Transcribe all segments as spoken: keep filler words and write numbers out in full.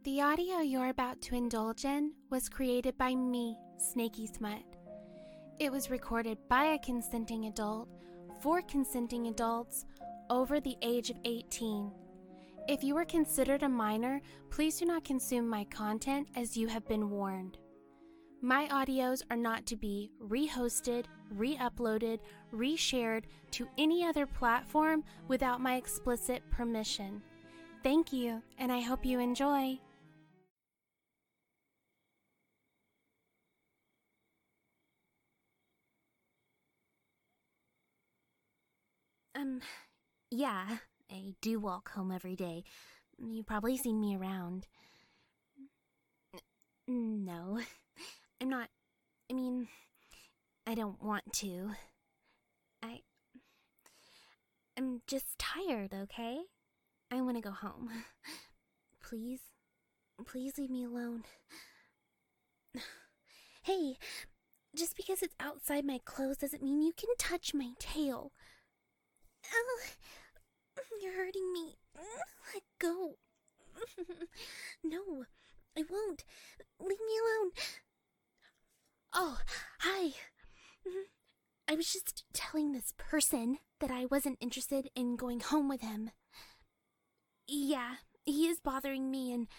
The audio you're about to indulge in was created by me, Snaky Smut. It was recorded by a consenting adult for consenting adults over the age of eighteen. If you are considered a minor, please do not consume my content as you have been warned. My audios are not to be re-hosted, re-uploaded, re-shared to any other platform without my explicit permission. Thank you, and I hope you enjoy. Um, yeah, I do walk home every day. You've probably seen me around. N- No, I'm not. I mean, I don't want to. I. I'm just tired, okay? I want to go home. Please? Please leave me alone. Hey, just because it's outside my clothes doesn't mean you can touch my tail. Oh, you're hurting me. Let go. No, I won't. Leave me alone. Oh, hi. I was just telling this person that I wasn't interested in going home with him. Yeah, he is bothering me and...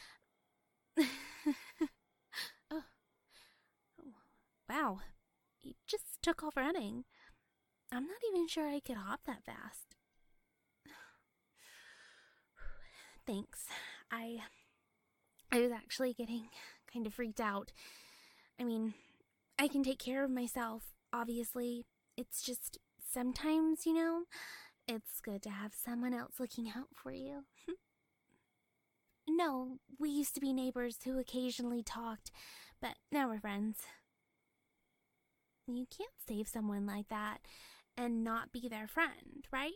oh. oh. Wow, he just took off running. I'm not even sure I could hop that fast. Thanks. I... I was actually getting kind of freaked out. I mean, I can take care of myself, obviously. It's just, sometimes, you know, it's good to have someone else looking out for you. No, we used to be neighbors who occasionally talked, but now we're friends. You can't save someone like that and not be their friend, right?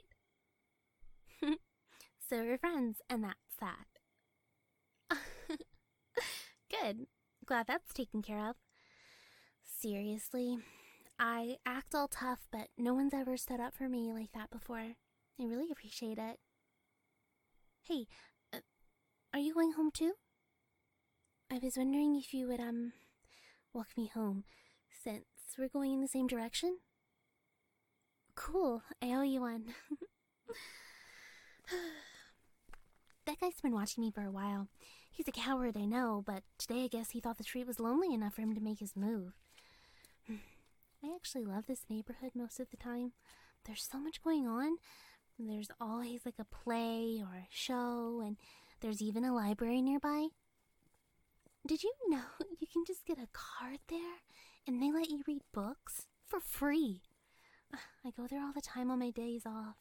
So we're friends, and that's that. Good. Glad that's taken care of. Seriously, I act all tough, but no one's ever stood up for me like that before. I really appreciate it. Hey, uh, are you going home too? I was wondering if you would, um, walk me home, since we're going in the same direction? Cool, I owe you one. That guy's been watching me for a while. He's a coward, I know, but today I guess he thought the street was lonely enough for him to make his move. I actually love this neighborhood most of the time. There's so much going on. There's always like a play or a show, and there's even a library nearby. Did you know you can just get a card there, and they let you read books for free? I go there all the time on my days off.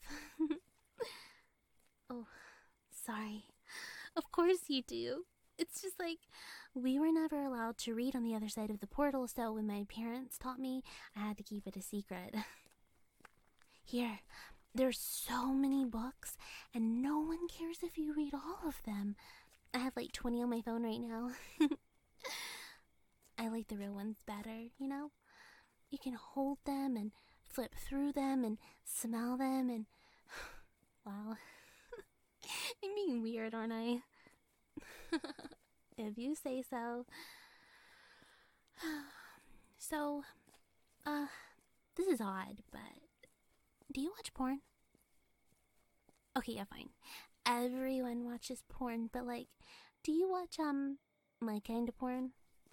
Oh, sorry. Of course you do. It's just like, we were never allowed to read on the other side of the portal, so when my parents taught me, I had to keep it a secret. Here, there's so many books, and no one cares if you read all of them. I have like twenty on my phone right now. I like the real ones better, you know? You can hold them and flip through them and smell them and... Wow. I'm being weird, aren't I? If you say so. So, uh, this is odd, but do you watch porn? Okay, yeah, fine. Everyone watches porn, but like, do you watch, um, my kind of porn?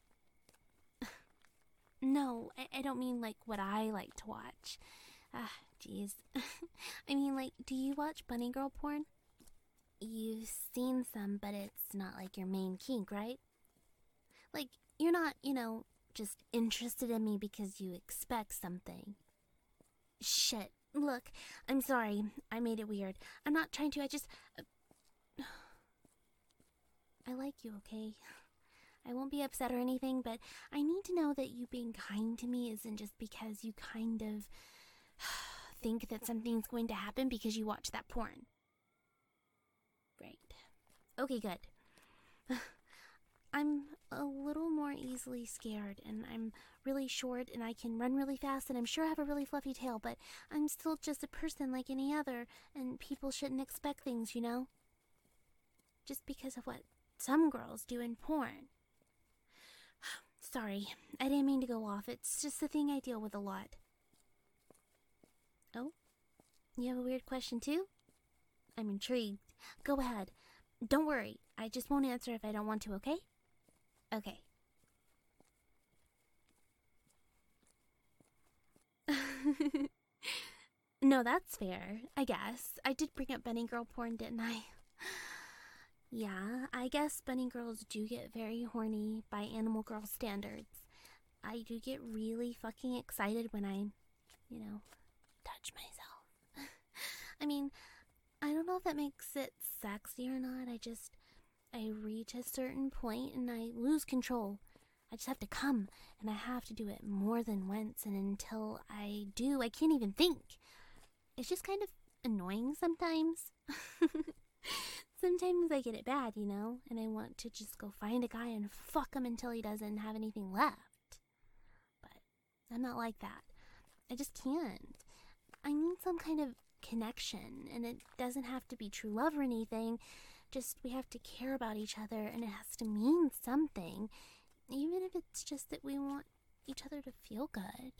No, I, I don't mean like what I like to watch. Ah, jeez. I mean, like, do you watch bunny girl porn? You've seen some, but it's not like your main kink, right? Like, you're not, you know, just interested in me because you expect something. Shit. Look, I'm sorry. I made it weird. I'm not trying to, I just... Uh, I like you, okay? I won't be upset or anything, but I need to know that you being kind to me isn't just because you kind of think that something's going to happen because you watch that porn. Great. Okay, good. I'm a little more easily scared, and I'm really short, and I can run really fast, and I'm sure I have a really fluffy tail, but I'm still just a person like any other, and people shouldn't expect things, you know? Just because of what some girls do in porn. Sorry, I didn't mean to go off. It's just the thing I deal with a lot. Oh? You have a weird question too? I'm intrigued. Go ahead. Don't worry. I just won't answer if I don't want to, okay? Okay. No, that's fair, I guess. I did bring up bunny girl porn, didn't I? Yeah, I guess bunny girls do get very horny by animal girl standards. I do get really fucking excited when I, you know, touch myself. I mean, I don't know if that makes it sexy or not. I just, I reach a certain point and I lose control. I just have to come, and I have to do it more than once, and until I do, I can't even think. It's just kind of annoying sometimes. Sometimes I get it bad, you know, and I want to just go find a guy and fuck him until he doesn't have anything left. But I'm not like that. I just can't. I need some kind of connection, and it doesn't have to be true love or anything. Just we have to care about each other, and it has to mean something, even if it's just that we want each other to feel good.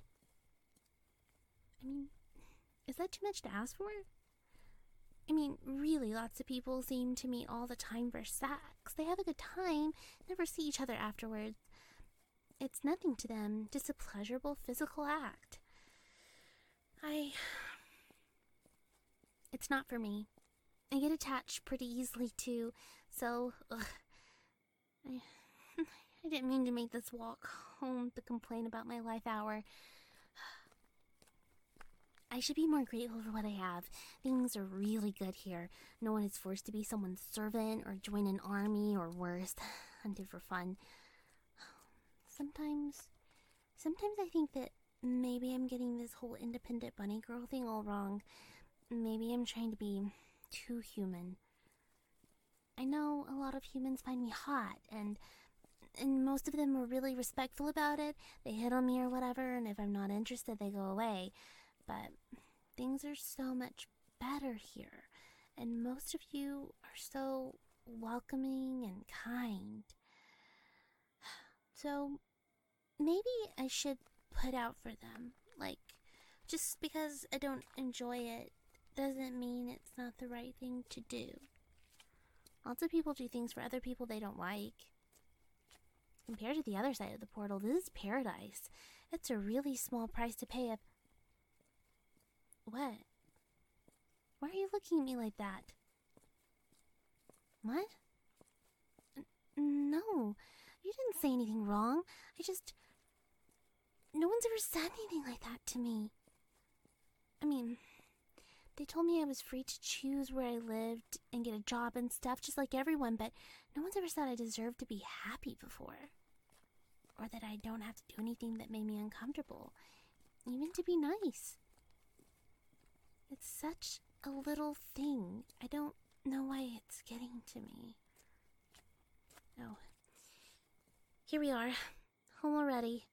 I mean, is that too much to ask for? I mean, really, lots of people seem to meet all the time for sex. They have a good time, never see each other afterwards. It's nothing to them, just a pleasurable physical act. I... It's not for me. I get attached pretty easily, too, so... Ugh. I... I didn't mean to make this walk home to complain about my life hour. I should be more grateful for what I have. Things are really good here. No one is forced to be someone's servant or join an army or worse, hunted for fun. Sometimes, sometimes I think that maybe I'm getting this whole independent bunny girl thing all wrong. Maybe I'm trying to be too human. I know a lot of humans find me hot, and and most of them are really respectful about it. They hit on me or whatever, and if I'm not interested, they go away. But things are so much better here, and most of you are so welcoming and kind. So maybe I should put out for them. Like, just because I don't enjoy it doesn't mean it's not the right thing to do. Lots of people do things for other people they don't like. Compared to the other side of the portal, this is paradise. It's a really small price to pay if... What? Why are you looking at me like that? What? N- no, you didn't say anything wrong. I just... No one's ever said anything like that to me. I mean, they told me I was free to choose where I lived and get a job and stuff just like everyone, but no one's ever said I deserved to be happy before. Or that I don't have to do anything that made me uncomfortable, even to be nice. It's such a little thing. I don't know why it's getting to me. Oh. Here we are. Home already.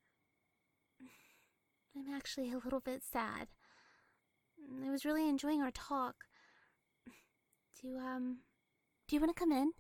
I'm actually a little bit sad. I was really enjoying our talk. Do, um... Do you want to come in?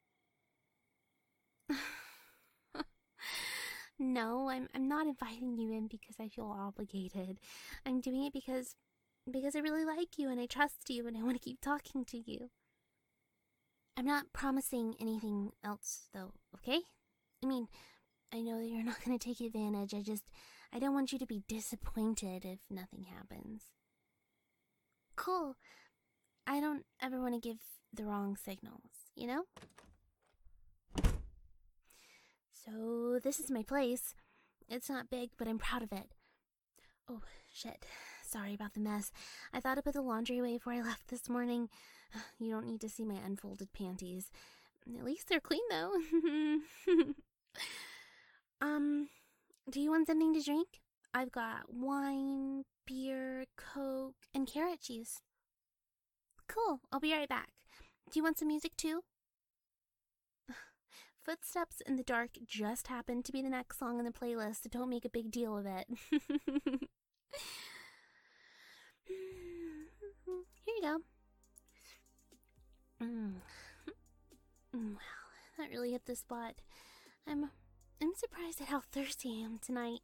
No, I'm, I'm not inviting you in because I feel obligated. I'm doing it because... Because I really like you and I trust you and I want to keep talking to you. I'm not promising anything else, though, okay? I mean, I know that you're not going to take advantage. I just... I don't want you to be disappointed if nothing happens. Cool. I don't ever want to give the wrong signals, you know? So, this is my place. It's not big, but I'm proud of it. Oh, shit. Sorry about the mess. I thought I put the laundry away before I left this morning. You don't need to see my unfolded panties. At least they're clean, though. um, do you want something to drink? I've got wine, beer, Coke, and carrot juice. Cool, I'll be right back. Do you want some music, too? Footsteps in the Dark just happened to be the next song in the playlist, so don't make a big deal of it. Here you go. Mm. Well, that really hit the spot. I'm I'm surprised at how thirsty I am tonight.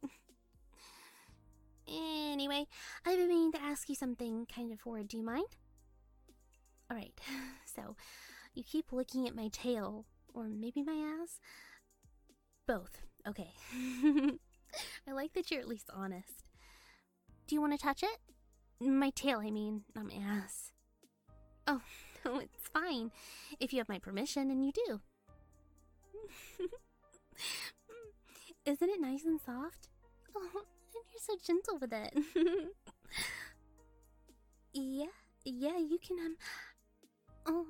Anyway, I've been meaning to ask you something kind of forward. Do you mind? Alright, so you keep looking at my tail, or maybe my ass? Both. Okay. I like that you're at least honest. Do you want to touch it? My tail, I mean, not my ass. Oh, no, it's fine. If you have my permission, and you do. Isn't it nice and soft? Oh, and you're so gentle with it. Yeah, yeah, you can, um... Oh...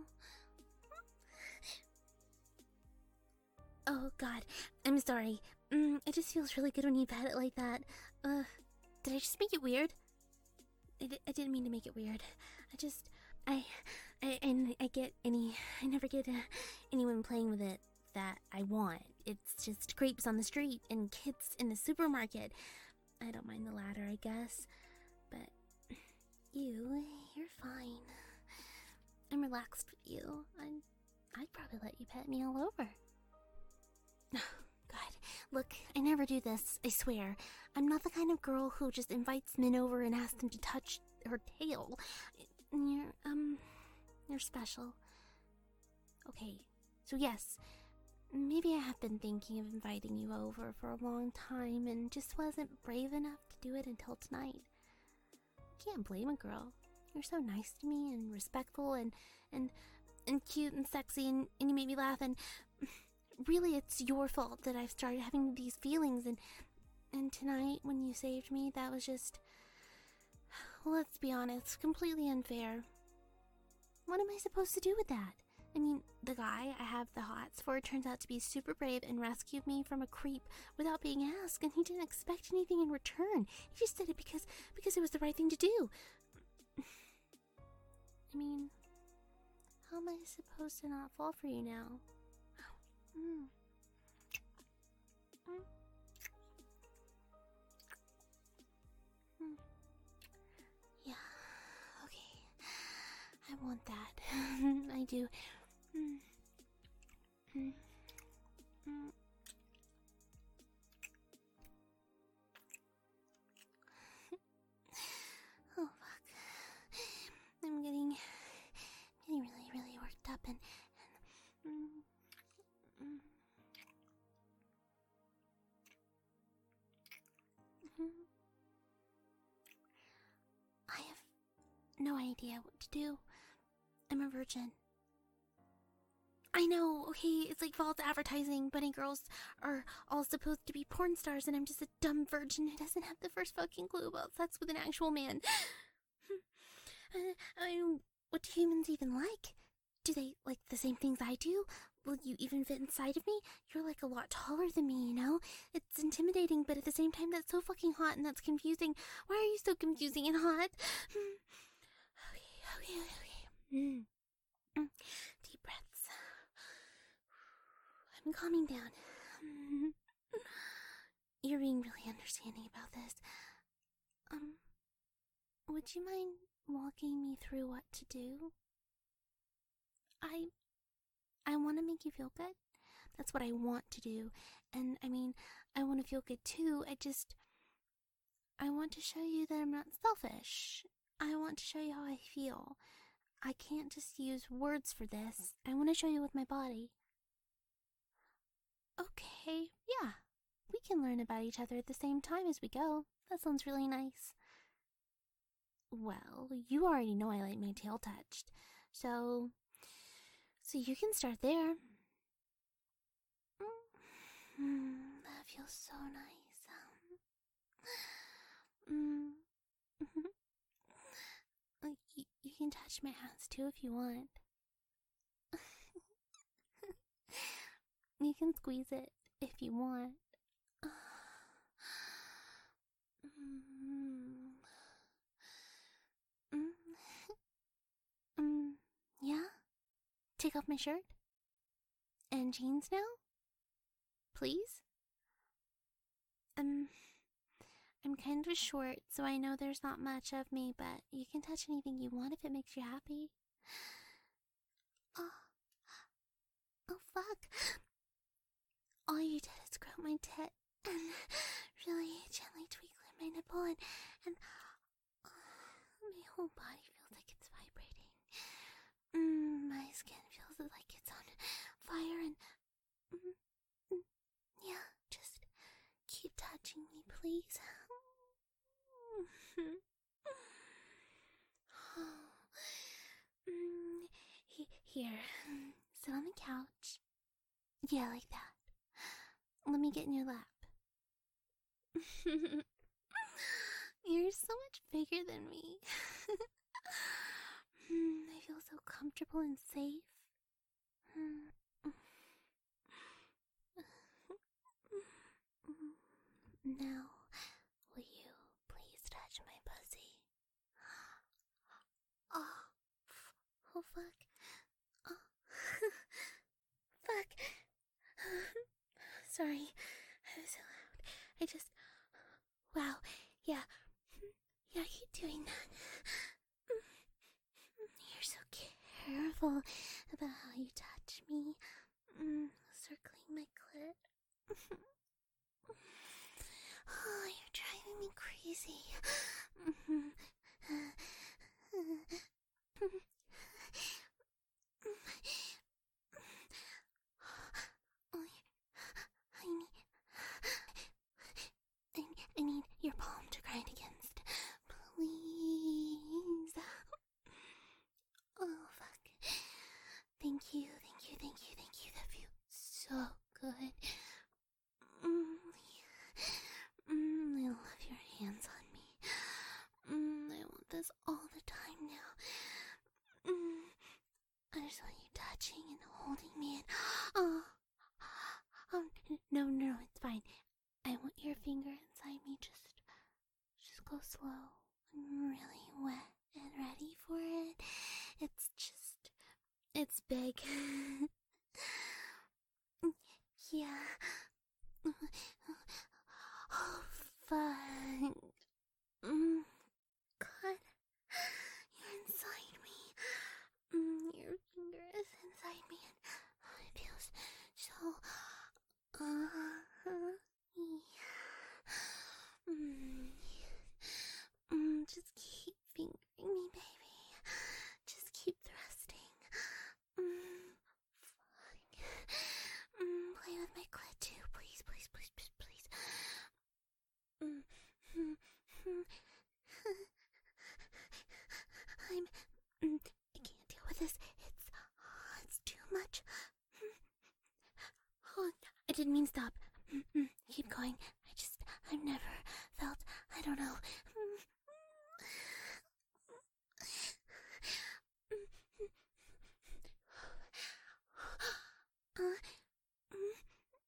Oh, God. I'm sorry. Mm, it just feels really good when you pat it like that. Uh, did I just make it weird? I, d I didn't mean to make it weird. I just... I... I and I get any... I never get uh, anyone playing with it that I want. It's just creeps on the street and kids in the supermarket. I don't mind the latter, I guess. But... You... You're fine. I'm relaxed with you. I'd, I'd probably let you pet me all over. God, look, I never do this, I swear. I'm not the kind of girl who just invites men over and asks them to touch her tail. You're, um, you're special. Okay, so yes, maybe I have been thinking of inviting you over for a long time and just wasn't brave enough to do it until tonight. Can't blame a girl. You're so nice to me and respectful and, and, and cute and sexy and, and you make me laugh and... Really, it's your fault that I've started having these feelings, and and tonight, when you saved me, that was just... Well, let's be honest, completely unfair. What am I supposed to do with that? I mean, the guy I have the hots for turns out to be super brave and rescued me from a creep without being asked, and he didn't expect anything in return. He just did it because, because it was the right thing to do. I mean, how am I supposed to not fall for you now? Mm. Mm. Mm. Yeah, okay. I want that. I do. Mm. Mm. Mm. Oh, fuck. I'm getting, getting really, really worked up and... and mm. Mm. Mm. I have no idea what to do. I'm a virgin. I know, okay, it's like false advertising. Bunny girls are all supposed to be porn stars, and I'm just a dumb virgin who doesn't have the first fucking clue about sex with an actual man. uh, I mean, what do humans even like? Do they like the same things I do? Will you even fit inside of me? You're like a lot taller than me, you know? It's intimidating, but at the same time, that's so fucking hot and that's confusing. Why are you so confusing and hot? Okay, okay, okay. Mm. Mm. Deep breaths. I'm calming down. Mm. You're being really understanding about this. Um, would you mind walking me through what to do? I... I want to make you feel good. That's what I want to do. And, I mean, I want to feel good too. I just... I want to show you that I'm not selfish. I want to show you how I feel. I can't just use words for this. I want to show you with my body. Okay, yeah. We can learn about each other at the same time as we go. That sounds really nice. Well, you already know I like my tail touched. So... So you can start there. Mm, that feels so nice. Um, mm. you, you can touch my hands too if you want. You can squeeze it if you want. Mm. Mm. Mm. Yeah? Take off my shirt? And jeans now? Please? Um, I'm kind of short, so I know there's not much of me, but you can touch anything you want if it makes you happy. Oh, oh fuck? All you did is grow my tit and really gently tweak my nipple, and, and uh, my whole body feels like it's vibrating. Mm, my skin feels like it's on fire, and mm, mm, yeah, just keep touching me, please. mm, he- here, sit on the couch. Yeah, like that. Let me get in your lap. You're so much bigger than me. I feel so comfortable and safe. Now, will you please touch my pussy? Oh, oh fuck. Oh, fuck. Sorry, I was so loud. I just... Wow, yeah. Yeah, keep doing that. You're so careful about how you touch me. Mm, circling my clit. Oh, you're driving me crazy. I, I need your palm to grind against. Please. Oh, fuck. Thank you, thank you, thank you, thank you. That feels so good. Mm, mm, I love your hands on me. Mm, I want this all the time now. Mm, I just want you touching and holding me and... Oh, oh, no, no, it's fine. I want your finger inside me. Just, just go slow. I'm really wet and ready for it. It's just, it's big. Yeah. Oh, fuck. Mm, God, you're inside me. Mm, your finger is inside me, and it feels so. Uh, yeah. Mm, mm, just keep fingering me, baby. Just keep thrusting. Mm, fuck. Mm, play with my clit too, please, please, please, please, please. Mm, mm, mm. I'm. Mm, I can't deal with this. It's. Oh, it's too much. Oh, I didn't mean stop. Mm, mm, keep going. I just. I've never felt. I don't know. Mm, uh, mm,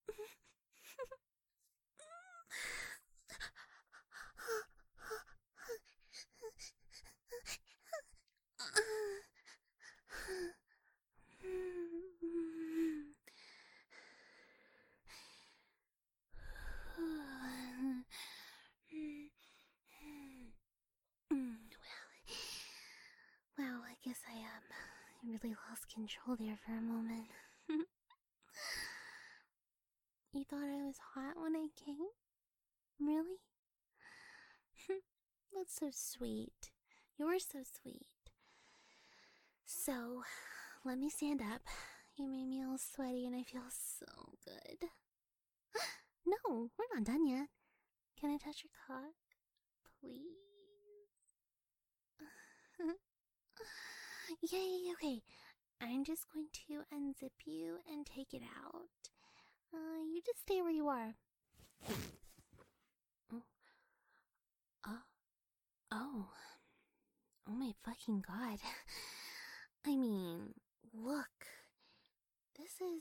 Well, I guess I um really lost control there for a moment. You thought I was hot when I came? Really? That's so sweet. You're so sweet. So, let me stand up. You made me all sweaty and I feel so good. No, we're not done yet. Can I touch your cock? Please? Yeah, yeah, yeah, okay. I'm just going to unzip you and take it out. Uh, you just stay where you are. Oh. Oh. Oh. Oh my fucking god. I mean, look. This is...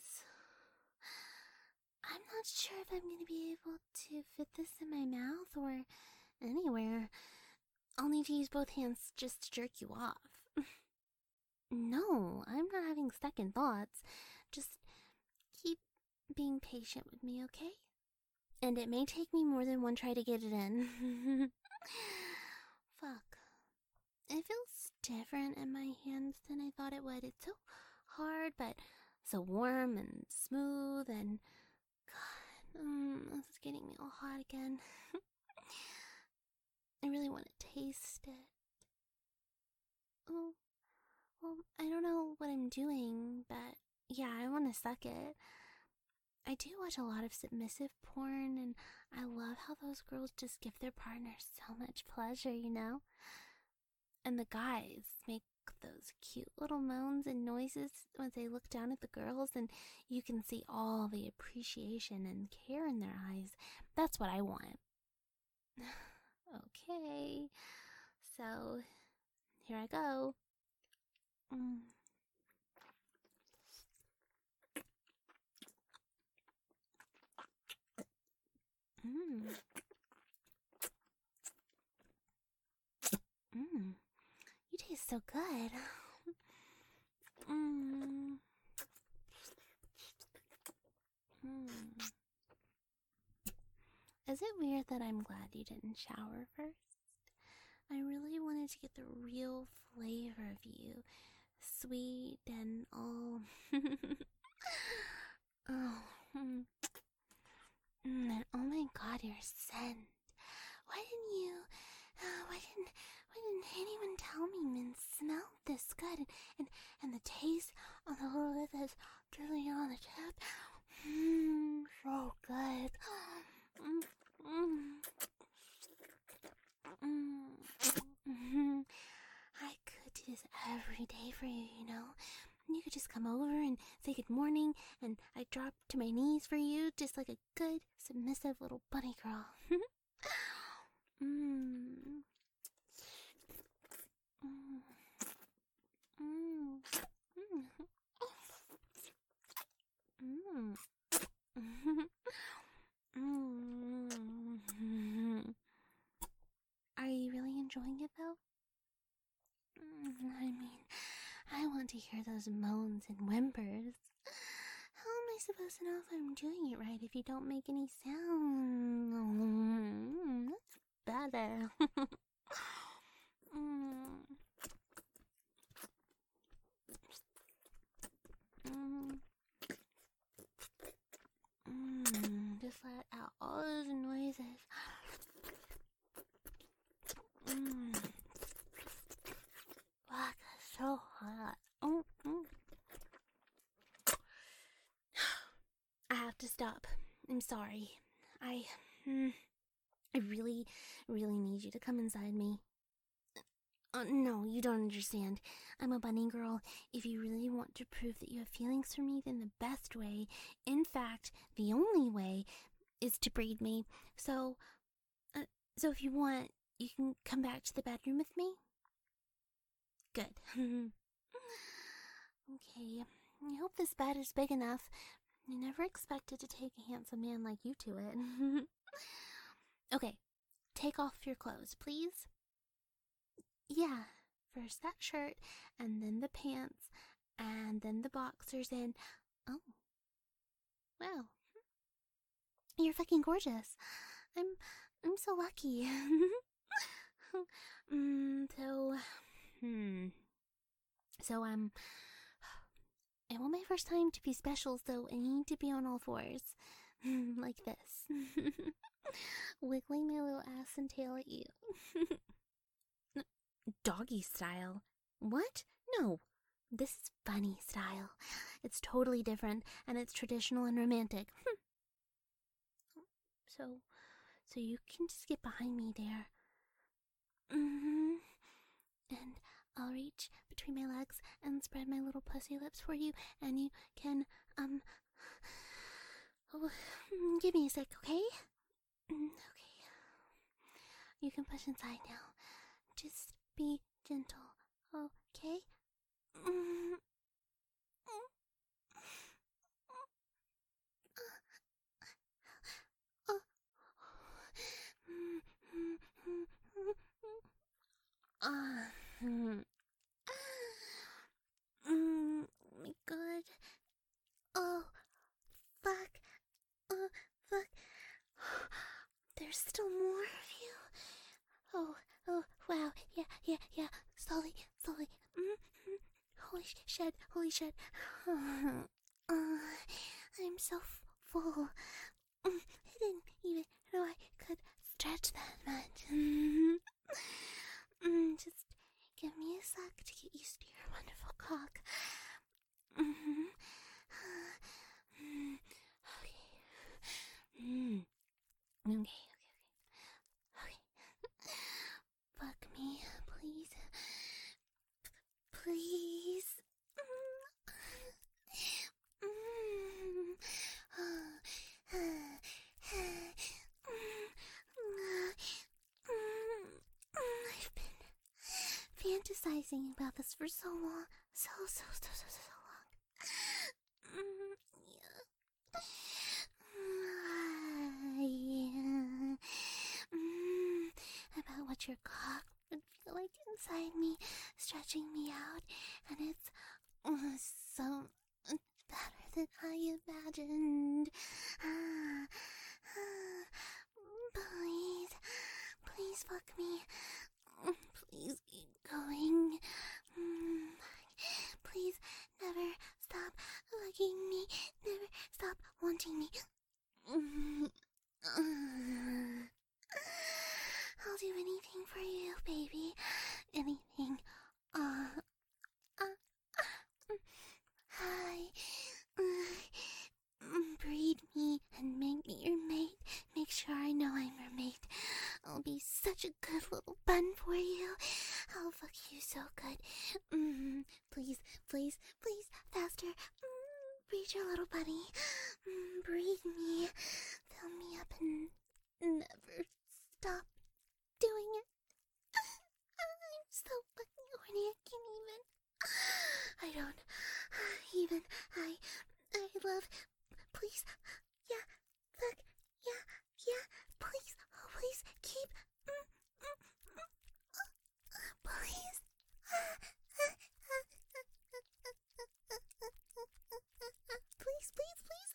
I'm not sure if I'm gonna be able to fit this in my mouth or anywhere. I'll need to use both hands just to jerk you off. No, I'm not having second thoughts. Just keep being patient with me, okay? And it may take me more than one try to get it in. Fuck. It feels different in my hands than I thought it would. It's so hard, but so warm and smooth and God, um, this is getting me all hot again. I really want to taste it. Oh, well, I don't know what I'm doing, but yeah, I want to suck it. I do watch a lot of submissive porn, and I love how those girls just give their partners so much pleasure, you know? And the guys make those cute little moans and noises when they look down at the girls, and you can see all the appreciation and care in their eyes. That's what I want. Okay, so here I go. Mm. Mm. Mm. You taste so good. Mm. Mm. Is it weird that I'm glad you didn't shower first? I really wanted to get the real flavor of you. Sweet and all. Oh. Mm. And oh my god, your scent. Why didn't you, uh, why didn't, why didn't anyone tell me mint smelled this good? And, and, and the taste on the little bit that's drizzling on the tip. Mmm, so good. Mm, mm, mm, mm. I could do this every day for you, you know? You could just come over and say good morning, and I'd drop to my knees for you, just like a good, submissive little bunny girl. Mmm. Mmm. Mmm. Mmm. Mmm. Are you really enjoying it, though? I mean, I want to hear those moans and whimpers. How am I supposed to know if I'm doing it right if you don't make any sound? Mm, that's better. mm. Mm. Mm. Just let out all those noises. Mm. Wow, that's so hot. Oh, mm. I have to stop. I'm sorry. I, mm, I really, really need you to come inside me. Uh, no, you don't understand. I'm a bunny girl. If you really want to prove that you have feelings for me, then the best way, in fact, the only way, is to breed me. So, uh, so if you want, you can come back to the bedroom with me. Good. Okay, I hope this bed is big enough. I never expected to take a handsome man like you to it. Okay, take off your clothes, please. Yeah, first that shirt, and then the pants, and then the boxers, and oh, wow, you're fucking gorgeous. I'm, I'm so lucky. mm, so, hmm, so um, it was my first time to be special, so I need to be on all fours, like this, wiggling my little ass and tail at you. Doggy style? What? No. This is bunny style. It's totally different, and it's traditional and romantic. so, so you can just get behind me there. Mm-hmm. And I'll reach between my legs and spread my little pussy lips for you, and you can, um... Oh, give me a sec, okay? Okay. You can push inside now. Just be gentle, okay? Ah, mm, my God. Oh, fuck. Oh, fuck. There's still more of you. Oh, oh, wow. Yeah, yeah, yeah. Slowly, slowly. Mm-hmm. Holy shit, holy shit. that much. Mm, mm, just give me a sec to get used to your wonderful cock. Mm-hmm. Mm, okay. Mm. Okay, okay, okay. Okay. Fuck me, please. Please. I've been fantasizing about this for so long. So, so, so, so, so long. Yeah. Mm, about what your cock would feel like inside me, stretching me out, and it's uh, so better than I imagined. Ah, ah, please, please fuck me. Please keep going. Mm, please never stop fucking me. Never stop wanting me. Mm, uh, I'll do anything for you, baby. Anything. Uh, uh, uh, hi. Uh, breed me and make me your mate. Make sure I know I'm your mate. I'll be such a good little bun for you. I'll fuck you so good. Mm, please, please, please, faster. Mm, breed your little bunny. Mm, breed me. Fill me up and never stop doing it. I'm so fucking horny, I can't even. I don't even. I. I love. Please. Yeah. Fuck. Yeah. Yeah. Please. Oh, please. Keep. Mm, mm, mm, uh, please. Please, please, please.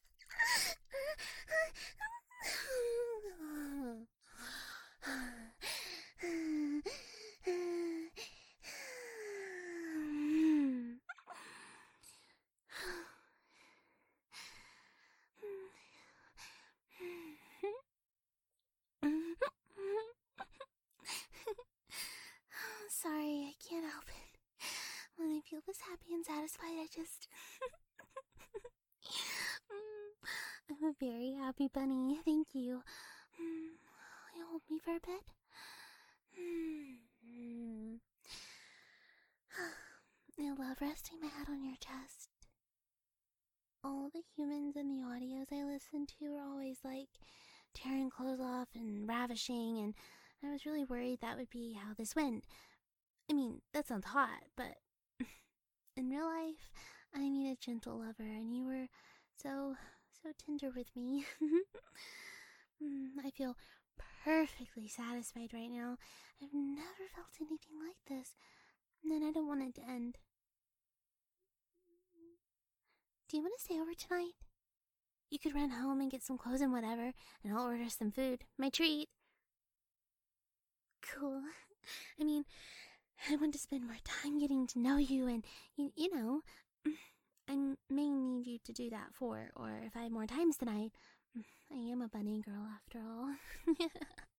Sorry, I can't help it. When I feel this happy and satisfied, I just... I'm a very happy bunny, thank you. You hold me for a bit? I love resting my head on your chest. All the humans in the audios I listened to were always like tearing clothes off and ravishing, and I was really worried that would be how this went. I mean, that sounds hot, but in real life, I need a gentle lover, and you were so, so tender with me. I feel perfectly satisfied right now. I've never felt anything like this, and I don't want it to end. Do you want to stay over tonight? You could run home and get some clothes and whatever, and I'll order some food. My treat. Cool. I mean, I want to spend more time getting to know you, and, you, you know, I may need you to do that for, or if I have more times tonight. I am a bunny girl after all.